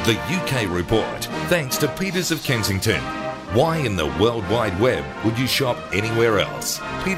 The UK Report, thanks to Peters of Kensington. Why in the World Wide Web would you shop anywhere else?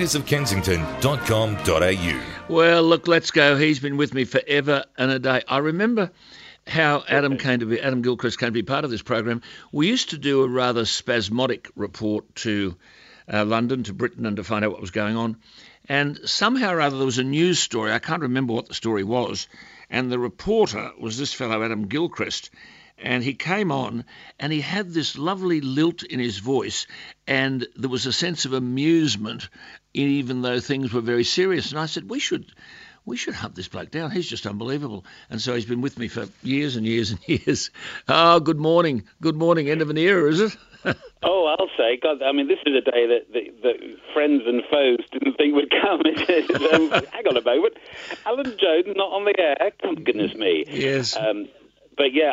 petersofkensington.com.au. Well, look, let's go. He's been with me forever and a day. I remember how Adam Gilchrist came to be part of this program. We used to do a rather spasmodic report to London, to Britain, and to find out what was going on. And somehow or other there was a news story. I can't remember what the story was. And the reporter was this fellow, Adam Gilchrist. And he came on and he had this lovely lilt in his voice, and there was a sense of amusement even though things were very serious. And I said, we should hunt this bloke down. He's just unbelievable. And so he's been with me for years and years and years. Oh, good morning. Good morning. End of an era, is it? Oh, I'll say, God, I mean, this is a day that friends and foes didn't think would come. Hang on a moment. Alan Jones not on the air? Oh, goodness me. Yes. But yeah,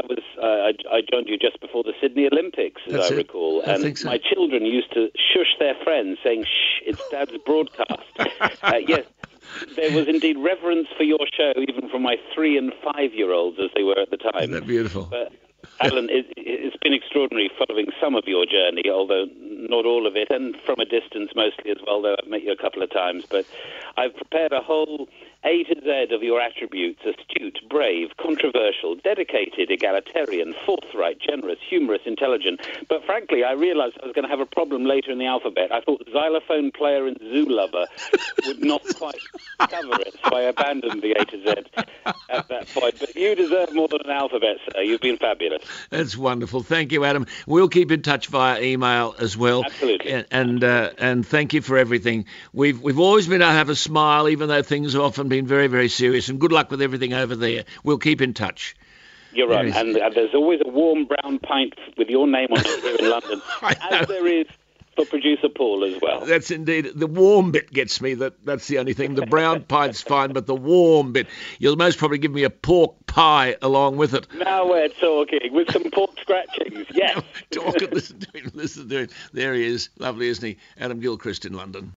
I joined you just before the Sydney Olympics, as I recall. I think so. My children used to shush their friends, saying, "Shh, it's Dad's broadcast." Yes, there was indeed reverence for your show, even from my 3- and 5-year-olds, as they were at the time. Isn't that beautiful? But Alan, it's been extraordinary following some of your journey, although not all of it, and from a distance mostly as well, though I've met you a couple of times. But I've prepared a whole A to Z of your attributes: astute, brave, controversial, dedicated, egalitarian, forthright, generous, humorous, intelligent. But frankly, I realised I was going to have a problem later in the alphabet. I thought xylophone player and zoo lover would not quite cover it, so I abandoned the A to Z at that point. But you deserve more than an alphabet, sir. You've been fabulous. That's wonderful. Thank you, Adam. We'll keep in touch via email as well. Absolutely. And thank you for everything. We've always been able to have a smile, even though things have often been very, very serious. And good luck with everything over there. We'll keep in touch. You're right. And there's always a warm brown pint with your name on it here in London, as there is for producer Paul as well. That's indeed. The warm bit gets me. That's the only thing. The brown pint's fine, but the warm bit. You'll most probably give me a pork pie along with it. Now we're talking, with some pork scratchings. Yes. Listen to him. There he is. Lovely, isn't he? Adam Gilchrist in London.